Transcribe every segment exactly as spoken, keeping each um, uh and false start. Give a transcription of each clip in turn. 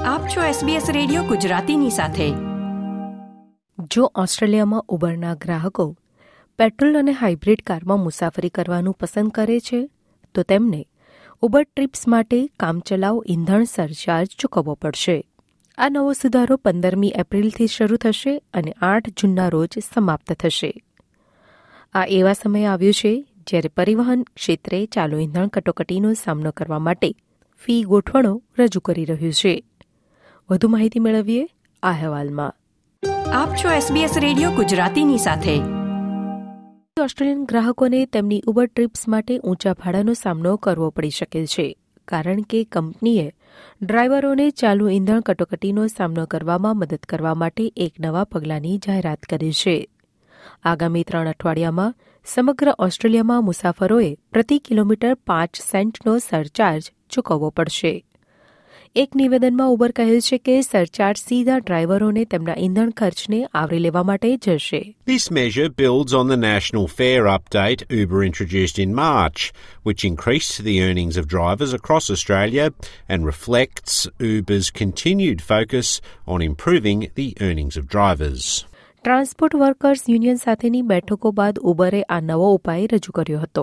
આપ છો SBS radio ગુજરાતીની સાથે. જો ઓસ્ટ્રેલિયામાં ઉબરના ગ્રાહકો પેટ્રોલ અને હાઇબ્રિડ કારમાં મુસાફરી કરવાનું પસંદ કરે છે તો તેમને ઉબર ટ્રીપ્સ માટે કામચલાઉ ઇંધણ સરચાર્જ ચૂકવવો પડશે. આ નવો સુધારો પંદરમી એપ્રિલથી શરૂ થશે અને આઠ જૂનના રોજ સમાપ્ત થશે. આ એવા સમયે આવ્યું છે જ્યારે પરિવહન ક્ષેત્રે ચાલુ ઇંધણ કટોકટીનો સામનો કરવા માટે ફી ગોઠવણો રજૂ કરી રહ્યું છે. વધુ માહિતી મેળવીએ આ અહેવાલમાં. આપ છો એસબીએસ રેડિયો ગુજરાતીની સાથે. ઓસ્ટ્રેલિયન ગ્રાહકોને તેમની ઉબર ટ્રીપ્સ માટે ઊંચા ભાડાનો સામનો કરવો પડી શકે છે, કારણ કે કંપનીએ ડ્રાઈવરોને ચાલુ ઇંધણ કટોકટીનો સામનો કરવામાં મદદ કરવા માટે એક નવા પગલાંની જાહેરાત કરી છે. આગામી ત્રણ અઠવાડિયામાં સમગ્ર ઓસ્ટ્રેલિયામાં મુસાફરોએ પ્રતિ કિલોમીટર પાંચ સેન્ટનો સરચાર્જ ચૂકવવો પડશે. એક નિવેદનમાં ઉબર કહે છે કે સરચાર્જ સીધા ડ્રાઈવરોને તેમના ઇંધણ ખર્ચને આવરી લેવા માટે જશે. This measure builds on the national fare update Uber introduced in March, which increased the earnings of drivers across Australia and reflects Uber's continued focus on improving the earnings of drivers. Transport workers union સાથેની બેઠકો બાદ ઉબરે આ નવો ઉપાય રજૂ કર્યો હતો.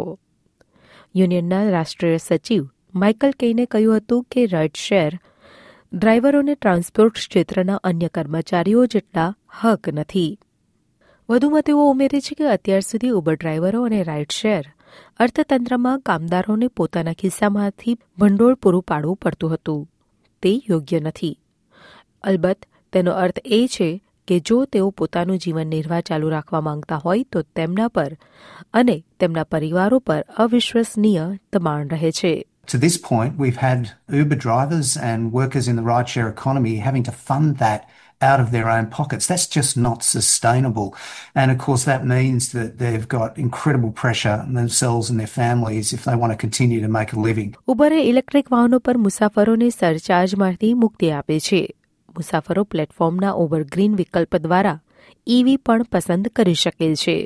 યુનિયનના રાષ્ટ્રીય સચિવ માઇકલ કેઈને કહ્યું હતું કે રાઇડ શેર ડ્રાઈવરોને ટ્રાન્સપોર્ટ ક્ષેત્રના અન્ય કર્મચારીઓ જેટલા હક નથી. વધુમાં તેઓ ઉમેરે છે કે અત્યાર સુધી ઉબર ડ્રાઈવરો અને રાઇડ શેર અર્થતંત્રમાં કામદારોને પોતાના ખિસ્સામાંથી ભંડોળ પૂરું પાડવું પડતું હતું. તે યોગ્ય નથી. અલબત્ત તેનો અર્થ એ છે કે જો તેઓ પોતાનું જીવન નિર્વાહ ચાલુ રાખવા માંગતા હોય તો તેમના પર અને તેમના પરિવારો પર અવિશ્વસનીય દબાણ રહે છે. To this point, we've had Uber drivers and workers in the rideshare economy having to fund that out of their own pockets. That's just not sustainable. And of course, that means that they've got incredible pressure on themselves and their families if they want to continue to make a living. ઉબરે electric વાહનો પર મુસાફરોને સરચાર્જમાંથી મુક્તિ આપે છે. મુસાફરો પ્લેટફોર્મના Uber green વિકલ્પ દ્વારા ઈવી પણ પસંદ કરી શકે છે.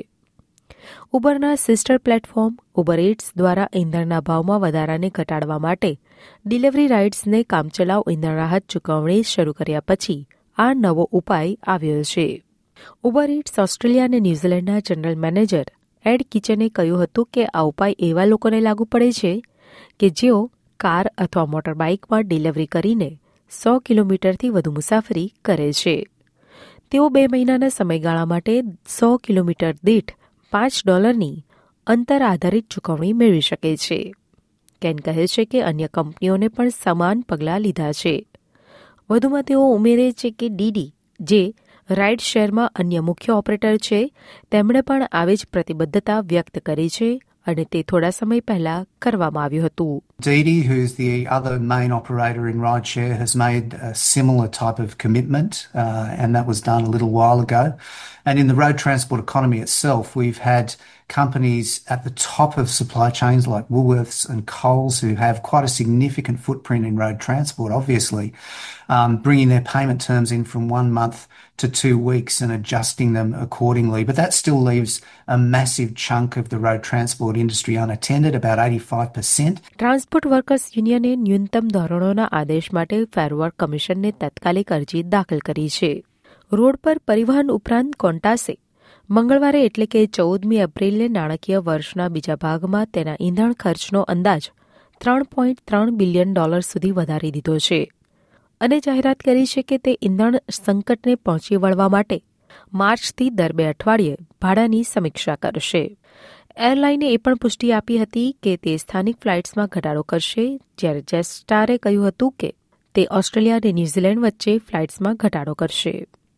ઉબરના સિસ્ટર પ્લેટફોર્મ ઉબર ઇટ્સ દ્વારા ઇંધણના ભાવમાં વધારાને ઘટાડવા માટે ડિલિવરી રાઇડ્સને કામચલાઉ ઇંધણ રાહત ચૂકવણી શરૂ કર્યા પછી આ નવો ઉપાય આવ્યો છે. ઉબર ઇટ્સ ઓસ્ટ્રેલિયા અને ન્યૂઝીલેન્ડના જનરલ મેનેજર એડ કિચને કહ્યું હતું કે આ ઉપાય એવા લોકોને લાગુ પડે છે કે જેઓ કાર અથવા મોટરબાઇકમાં ડિલિવરી કરીને સો કિલોમીટરથી વધુ મુસાફરી કરે છે. તેઓ બે મહિનાના સમયગાળા માટે સો કિલોમીટર દીઠ પાંચ ડોલરની અંતર આધારિત ચૂકવણી મેળવી શકે છે. કેન કહે છે કે અન્ય કંપનીઓને પણ સમાન પગલાં લીધા છે. વધુમાં તેઓ ઉમેરે છે કે ડીડી, જે રાઇડ શેરમાં અન્ય મુખ્ય ઓપરેટર છે, તેમણે પણ આવી જ પ્રતિબદ્ધતા વ્યક્ત કરી છે અને તે થોડા સમય પહેલા કરવામાં આવ્યું હતું. Didi, who's the other main operator in rideshare, has made a similar type of commitment, uh, and that was done a little while ago. And in the road transport economy itself, we've had companies at the top of supply chains like Woolworths and Coles, who have quite a significant footprint in road transport, obviously, um, bringing their payment terms in from one month to two weeks and adjusting them accordingly. But that still leaves a massive chunk of the road transport industry unattended, about eighty-five percent. Transport workers યુનિયને ન્યૂનતમ ધોરણોના આદેશ માટે ફેર work કમિશનને તાત્કાલિક અરજી દાખલ કરી છે. રોડ પર પરિવહન ઉપરાંત કોન્ટાસે મંગળવારે એટલે કે ચૌદમી એપ્રિલે નાણાકીય વર્ષના બીજા ભાગમાં તેના ઇંધણ ખર્ચનો અંદાજ ત્રણ પોઈન્ટ ત્રણ બિલિયન ડોલર સુધી વધારી દીધો છે અને જાહેરાત કરી છે કે તે ઇંધણ સંકટને પહોંચી વળવા માટે માર્ચથી દર બે અઠવાડિયે ભાડાની સમીક્ષા કરશે. એરલાઇને એ પણ પુષ્ટિ આપી હતી કે તે સ્થાનિક ફ્લાઇટ્સમાં ઘટાડો કરશે, જ્યારે જેસ્ટારે કહ્યું હતું કે તે ઓસ્ટ્રેલિયા અને ન્યૂઝીલેન્ડ વચ્ચે ફ્લાઇટ્સમાં ઘટાડો કરશે.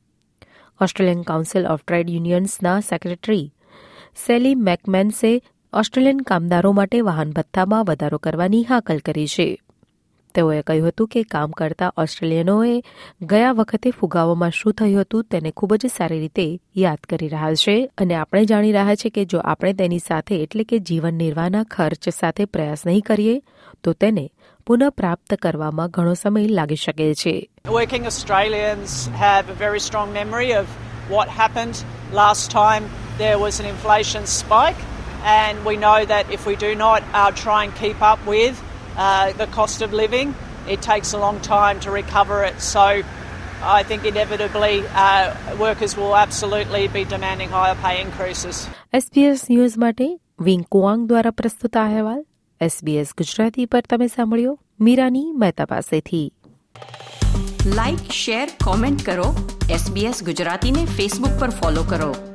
ઓસ્ટ્રેલિયન કાઉન્સિલ ઓફ ટ્રેડ યુનિયન્સના સેક્રેટરી સેલી મેકમેન્સે ઓસ્ટ્રેલિયન કામદારો માટે વાહન ભથ્થામાં વધારો કરવાની હાકલ કરી છે. તેઓએ કહ્યું હતું કે કામ કરતા ઓસ્ટ્રેલિયનોએ ગયા વખતે ફુગાવામાં શું થયું હતું તેને ખૂબ જ સારી રીતે યાદ કરી રહ્યા છે અને આપણે જાણી રહ્યા છે કે જો આપણે તેની સાથે એટલે કે જીવન નિર્વાહના ખર્ચ સાથે પ્રયાસ નહીં કરીએ તો તેને પુનઃ પ્રાપ્ત કરવામાં ઘણો સમય લાગી શકે છે. Working Australians have a very strong memory of what happened last time there was an inflation spike, and we know that if we do not uh, try and keep up with uh, the cost of living, it takes a long time to recover it. So I think inevitably uh, workers will absolutely be demanding higher pay increases. SBS news માટે Wing Kuang દ્વારા પ્રસ્તુત આ અહેવાલ SBS Gujarati પર તમે સાંભળ્યો મીરાની મહેતા પાસેથી. Like, share, comment કરો. એસબીએસ ગુજરાતીને ફેસબુક પર ફોલો કરો.